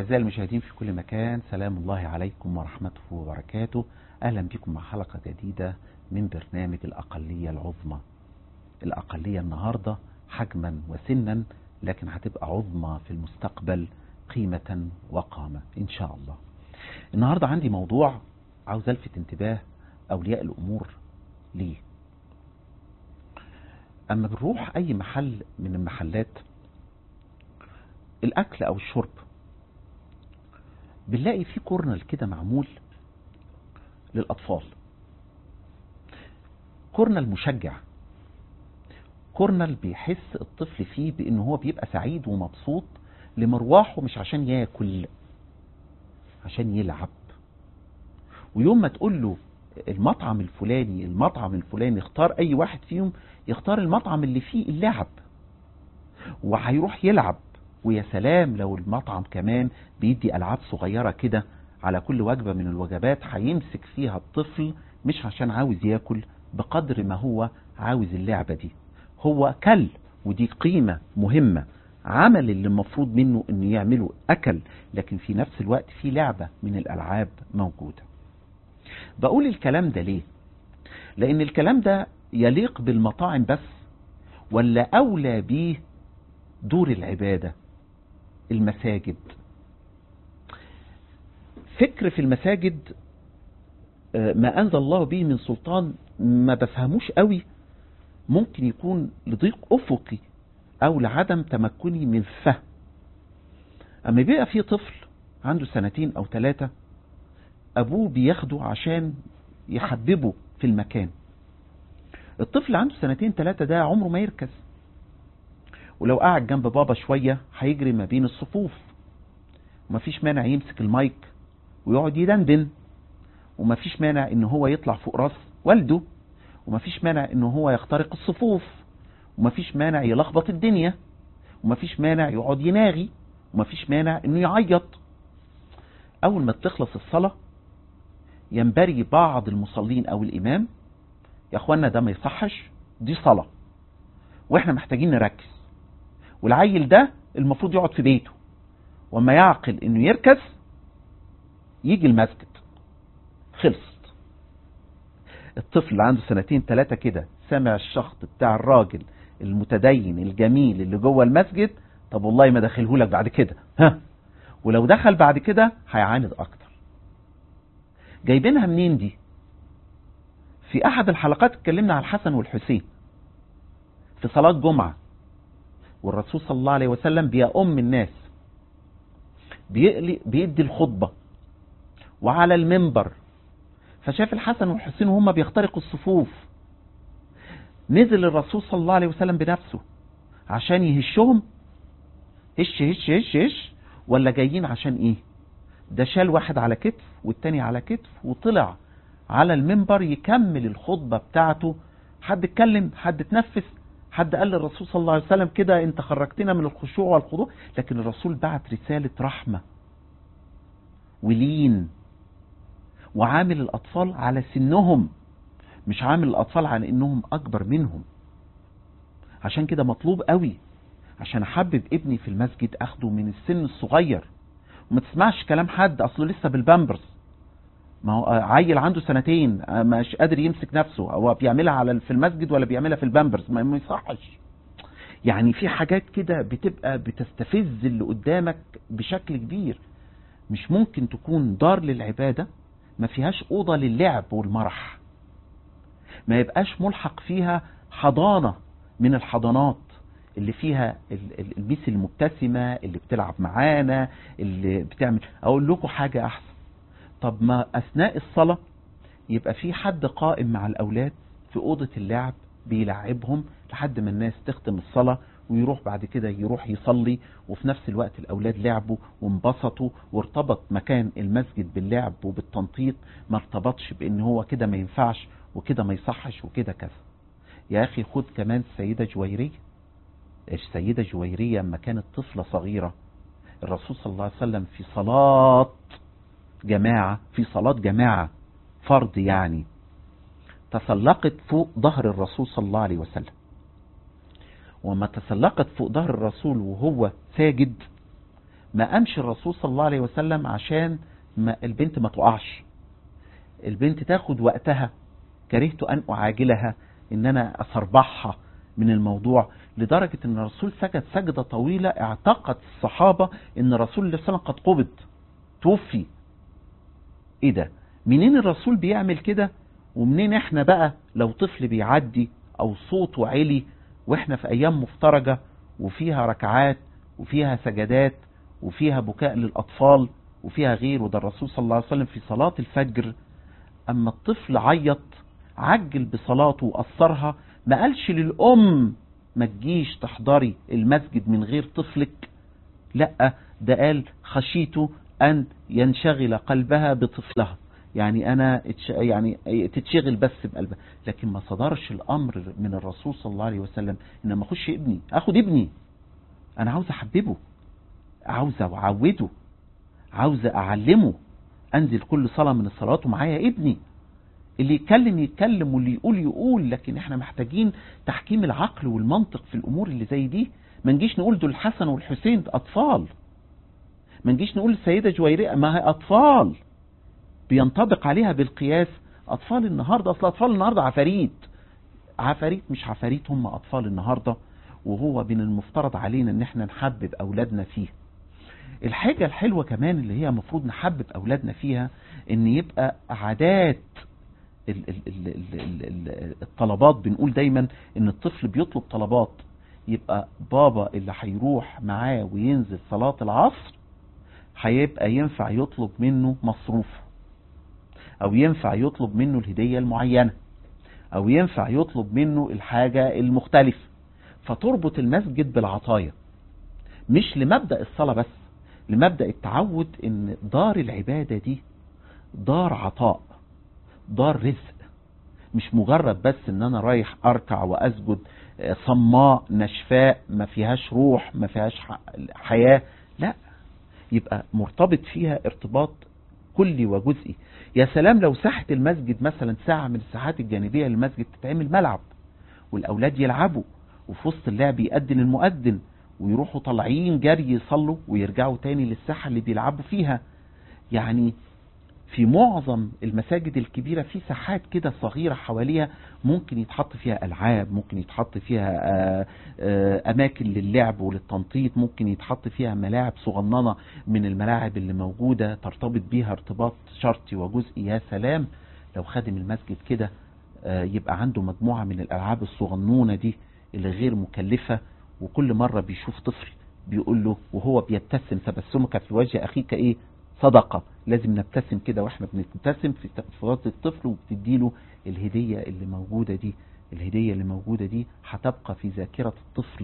أعزائي المشاهدين في كل مكان، سلام الله عليكم ورحمته وبركاته. أهلا بكم مع حلقة جديدة من برنامج الأقلية العظمى. الأقلية النهاردة حجما وسنا، لكن هتبقى عظمى في المستقبل قيمة وقامة إن شاء الله. النهاردة عندي موضوع عاوز ألفت انتباه أولياء الأمور ليه. أما بنروح أي محل من المحلات الأكل أو الشرب، بنلاقي فيه كورنر كده معمول للأطفال، كورنر مشجع، كورنر بيحس الطفل فيه بأنه هو بيبقى سعيد ومبسوط لمرواحه، مش عشان ياكل، عشان يلعب. ويوم ما تقول له المطعم الفلاني اختار أي واحد فيهم، يختار المطعم اللي فيه اللعب وهيروح يلعب. ويا سلام لو المطعم كمان بيدي ألعاب صغيرة كده على كل وجبة من الوجبات، هيمسك فيها الطفل مش عشان عاوز ياكل بقدر ما هو عاوز اللعبة دي. هو كل، ودي قيمة مهمة، عمل اللي المفروض منه انه يعمله أكل، لكن في نفس الوقت في لعبة من الألعاب موجودة. بقول الكلام ده ليه؟ لأن الكلام ده يليق بالمطاعم بس، ولا أولى بيه دور العبادة، المساجد. فكر في المساجد ما أنزل الله به من سلطان ما بفهموش قوي، ممكن يكون لضيق أفقي أو لعدم تمكني من فهم. أما بيبقى فيه طفل عنده 2 أو 3، أبوه بياخده عشان يحببه في المكان. الطفل عنده 2 3 ده عمره ما يركز، ولو قاعد جنب بابا شوية هيجري ما بين الصفوف، ومفيش مانع يمسك المايك ويقعد يدندن، ومفيش مانع ان هو يطلع فوق راس والده، ومفيش مانع ان هو يخترق الصفوف، ومفيش مانع يلخبط الدنيا، ومفيش مانع يقعد يناغي، ومفيش مانع انه يعيط. اول ما تخلص الصلاة ينبري بعض المصلين او الامام: يا اخوانا ده ما يصحش، دي صلاة واحنا محتاجين نركز، والعيل ده المفروض يقعد في بيته، وما يعقل انه يركز يجي المسجد. خلصت. الطفل اللي عنده 2 3 كده سمع الشخط بتاع الراجل المتدين الجميل اللي جوه المسجد، طب والله ما دخلهولك بعد كده، ولو دخل بعد كده هيعاند اكتر. جايبينها منين دي؟ في احد الحلقات اتكلمنا عن الحسن والحسين في صلاة جمعة، والرسول صلى الله عليه وسلم بيأم الناس، بيدي الخطبة وعلى المنبر، فشاف الحسن والحسين وهم بيخترقوا الصفوف. نزل الرسول صلى الله عليه وسلم بنفسه عشان يهشهم، هش هش هش هش، ولا جايين عشان ايه؟ ده شال واحد على كتف والتاني على كتف وطلع على المنبر يكمل الخطبة بتاعته. حد اتكلم، حد اتنفس، حد قال للرسول صلى الله عليه وسلم كده انت خرجتنا من الخشوع والخضوع؟ لكن الرسول بعت رسالة رحمة ولين، وعامل الأطفال على سنهم، مش عامل الأطفال على إنهم أكبر منهم. عشان كده مطلوب قوي عشان أحبب ابني في المسجد أخده من السن الصغير، وما تسمعش كلام حد أصله لسه بالبامبرز. ما هو عيل عنده 2 مش قادر يمسك نفسه، هو بيعملها في المسجد ولا بيعملها في البامبرز؟ ما يصحش. يعني في حاجات كده بتبقى بتستفز اللي قدامك بشكل كبير. مش ممكن تكون دار للعبادة ما فيهاش أوضة للعب والمرح، ما يبقاش ملحق فيها حضانة من الحضانات اللي فيها الميس المبتسمة اللي بتلعب معانا اللي بتعمل. أقول لكم حاجة أحسن، طب ما أثناء الصلاة يبقى في حد قائم مع الأولاد في أوضة اللعب بيلعبهم لحد ما الناس تختم الصلاة، ويروح بعد كده يروح يصلي، وفي نفس الوقت الأولاد لعبوا وانبسطوا، وارتبط مكان المسجد باللعب وبالتنطيط، ما ارتبطش بأن هو كده ما ينفعش وكده ما يصحش وكده كذا. يا أخي خد كمان السيدة جويرية لما كانت طفلة صغيرة، الرسول صلى الله عليه وسلم في صلاة جماعة فرض يعني، تسلقت فوق ظهر الرسول صلى الله عليه وسلم. وما تسلقت فوق ظهر الرسول وهو ساجد، ما قامش الرسول صلى الله عليه وسلم عشان ما البنت ما تقعش، البنت تاخد وقتها، كرهت أن أعاجلها، إن أنا أسربحها من الموضوع، لدرجة أن الرسول سجد سجدة طويلة اعتقد الصحابة أن الرسول الله صلى الله عليه وسلم قد قبض توفي. إيه ده؟ منين الرسول بيعمل كده؟ ومنين إحنا بقى لو طفل بيعدي أو صوته عالي وإحنا في أيام مفترجة وفيها ركعات وفيها سجدات وفيها بكاء للأطفال وفيها غير، وده الرسول صلى الله عليه وسلم في صلاة الفجر أما الطفل عيط عجل بصلاته وقصرها، ما قالش للأم ما تجيش تحضري المسجد من غير طفلك، لا ده قال خشيت أن ينشغل قلبها بطفلها، يعني أنا يعني تتشغل بس بقلبها. لكن ما صدرش الأمر من الرسول صلى الله عليه وسلم إن ما أخش ابني، أخد ابني، أنا عاوز أحببه، عاوز أعوده، عاوز أعلمه، أنزل كل صلاة من الصلوات ومعايا ابني، اللي يتكلم يتكلم واللي يقول يقول. لكن احنا محتاجين تحكيم العقل والمنطق في الأمور اللي زي دي. ما نجيش نقول دول الحسن والحسين أطفال، ما نجيش نقول السيدة جويرية ما هي أطفال بينطبق عليها بالقياس. أطفال النهاردة، أصل أطفال النهاردة عفاريت، عفاريت مش عفاريت، هم أطفال النهاردة، وهو من المفترض علينا ان احنا نحبب أولادنا فيه. الحاجة الحلوة كمان اللي هي مفروض نحبب أولادنا فيها ان يبقى عادات الطلبات. بنقول دايما ان الطفل بيطلب طلبات، يبقى بابا اللي هيروح معاه وينزل صلاة العصر هيبقى ينفع يطلب منه مصروف، او ينفع يطلب منه الهدية المعينة، او ينفع يطلب منه الحاجة المختلفة. فتربط المسجد بالعطايا، مش لمبدأ الصلاة بس، لمبدأ التعود ان دار العبادة دي دار عطاء، دار رزق، مش مجرد بس ان انا رايح اركع واسجد صماء نشفاء ما فيهاش روح ما فيهاش حياة، لا، يبقى مرتبط فيها ارتباط كلي وجزئي. يا سلام لو ساحة المسجد مثلا ساعة من الساعات الجانبية للمسجد تتعمل ملعب والأولاد يلعبوا، وفي وسط اللعب يأذن المؤذن ويروحوا طالعين جري يصلوا ويرجعوا تاني للساحة اللي بيلعبوا فيها. يعني في معظم المساجد الكبيرة في ساحات كده صغيرة حواليها ممكن يتحط فيها ألعاب، ممكن يتحط فيها أماكن للعب وللتنطيط، ممكن يتحط فيها ملاعب صغننة من الملاعب اللي موجودة ترتبط بيها ارتباط شرطي وجزئي. يا سلام لو خادم المسجد كده يبقى عنده مجموعة من الألعاب الصغنونة دي اللي غير مكلفة، وكل مرة بيشوف طفل بيقول له وهو بيبتسم تبسمك في وجه أخيك إيه؟ صدقة. لازم نبتسم كده واحنا بنبتسم في وسط الطفل وبتديله الهدية اللي موجودة دي. الهدية اللي موجودة دي هتبقى في ذاكرة الطفل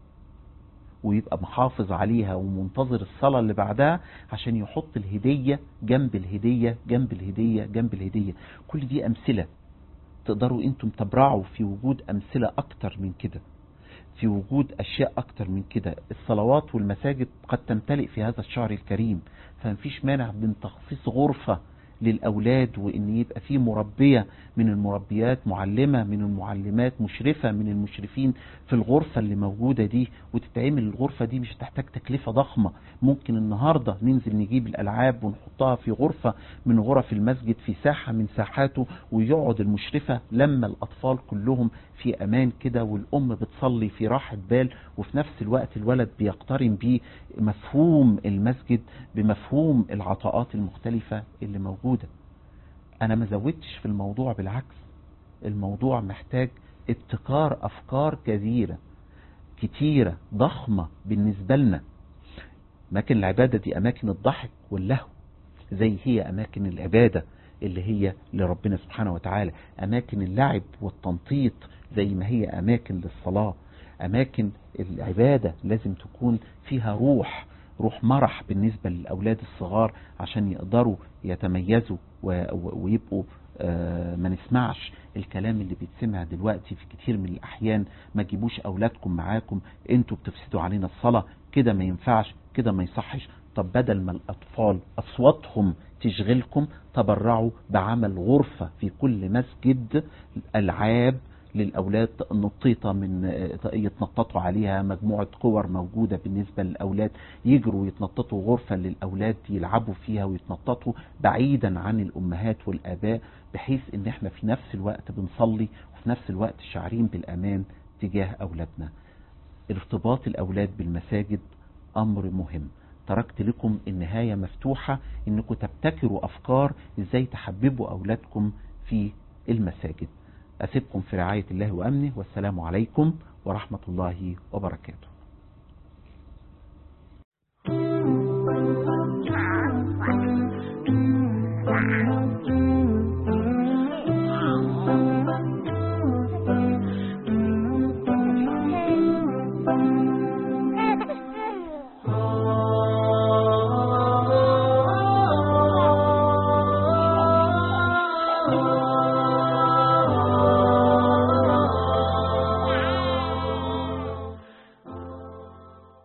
ويبقى محافظ عليها ومنتظر الصلاة اللي بعدها عشان يحط الهدية جنب الهدية جنب الهدية جنب الهدية. كل دي أمثلة تقدروا انتم تبرعوا في وجود أمثلة أكتر من كده، في وجود أشياء أكتر من كده. الصلوات والمساجد قد تمتلئ في هذا الشهر الكريم، فمفيش مانع من تخصيص غرفة للأولاد، وإن يبقى فيه مربية من المربيات، معلمة من المعلمات، مشرفة من المشرفين في الغرفة اللي موجودة دي، وتتعمل الغرفة دي مش تحتاج تكلفة ضخمة. ممكن النهاردة ننزل نجيب الألعاب ونحطها في غرفة من غرف المسجد في ساحة من ساحاته، ويقعد المشرفة لما الأطفال كلهم في أمان كده، والأم بتصلي في راحة بال، وفي نفس الوقت الولد بيقترن بيه مفهوم المسجد بمفهوم العطاءات المختلفة اللي موجودة. أنا ما زودتش في الموضوع، بالعكس الموضوع محتاج ابتكار أفكار كتيرة ضخمة بالنسبة لنا. أماكن العبادة دي أماكن الضحك واللهو زي هي أماكن العبادة اللي هي لربنا سبحانه وتعالى، أماكن اللعب والتنطيط زي ما هي أماكن للصلاة. أماكن العبادة لازم تكون فيها روح مرح بالنسبة للأولاد الصغار عشان يقدروا يتميزوا ويبقوا ما نسمعش الكلام اللي بيتسمع دلوقتي في كتير من الأحيان. ما تجيبوش أولادكم معاكم، انتوا بتفسدوا علينا الصلاة، كده ما ينفعش، كده ما يصحش. طب بدل ما الأطفال أصواتهم تشغلكم، تبرعوا بعمل غرفة في كل مسجد ألعاب للأولاد نطيطة من يتنططوا عليها، مجموعة كور موجودة بالنسبة للأولاد يجروا يتنططوا، غرفة للأولاد يلعبوا فيها ويتنططوا بعيدا عن الأمهات والآباء، بحيث ان احنا في نفس الوقت بنصلي وفي نفس الوقت شعرين بالأمان تجاه أولادنا. ارتباط الأولاد بالمساجد أمر مهم. تركت لكم النهاية مفتوحة انكم تبتكروا أفكار ازاي تحببوا أولادكم في المساجد. أسيبكم في رعاية الله وأمنه، والسلام عليكم ورحمة الله وبركاته.